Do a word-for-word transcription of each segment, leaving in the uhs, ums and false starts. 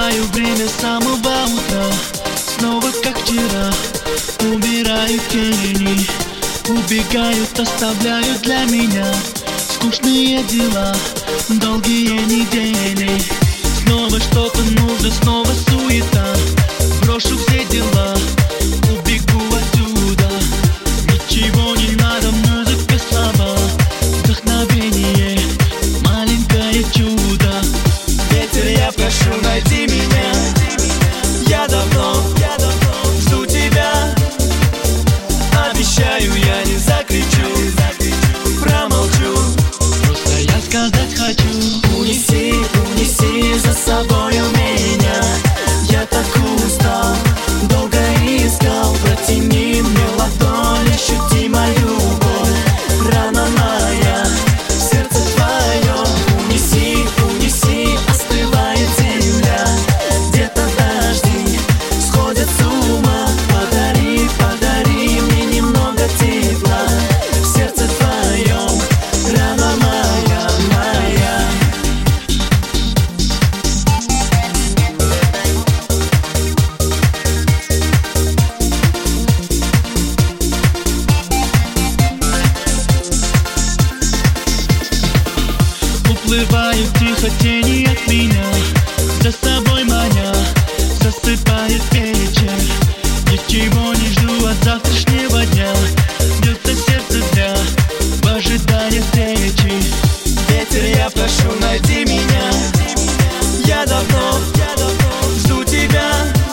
Убиваю время самого утра, снова как вчера. Убираю тени, убегают, оставляют для меня скучные дела, долгие недели. Снова что-то нужно, снова суета. Брошу все дела, убегу отсюда. Ничего не надо, музыка, слова, вдохновение, маленькое чудо. Ветер, я прошу, найди меня. Я давно, я давно жду тебя. Обещаю, я не закричу, промолчу. Просто я сказать хочу. Унеси, унеси за собою меня. Я так устал, долго искал. Протяни мне ладонь, ощути мою боль. Рана моя, сердце твое. Унеси, унеси, остывает земля. Где-то дожди сходят с ума. Подари, подари мне немного тепла в сердце твоем. Рана моя, моя. Уплывают тихо тени от меня, за собой маня, засыпает вечер. Ничего не жду от завтрашнего дня. Бьется сердце зря в ожидании встречи. Ветер, я прошу, найди меня. Я давно, я давно жду тебя.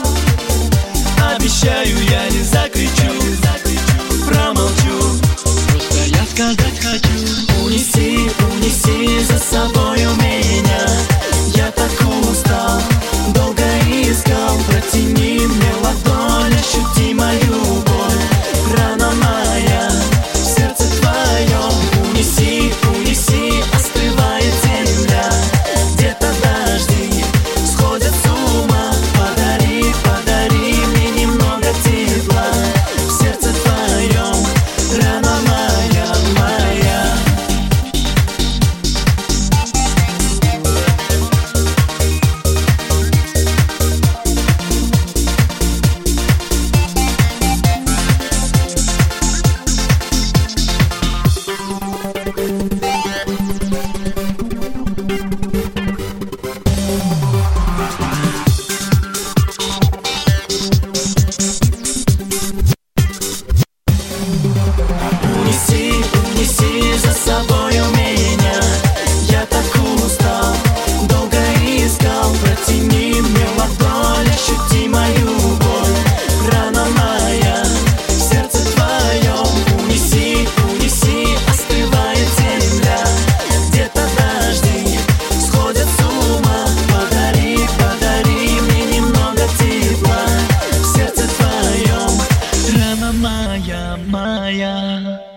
Обещаю, я не закричу, промолчу. Просто я сказать хочу. Унеси, унеси за собою меня. Я так устал, долго искал. Протяни мне ладонь, ощути мою боль. Рана моя, в сердце твоем. Унеси, унеси, остывает земля. Где-то дожди сходят с ума. Подари, подари мне немного тепла в сердце твоем. Рана моя, моя. Унеси, унеси за собою меня. Я так устал, долго искал. Протяни мне ладонь, ощути мою боль. Рана моя, в сердце твоем. Унеси, унеси, остывает земля. Где-то дожди сходят с ума. Подари, подари мне немного тепла в сердце твоем. Рана моя, моя.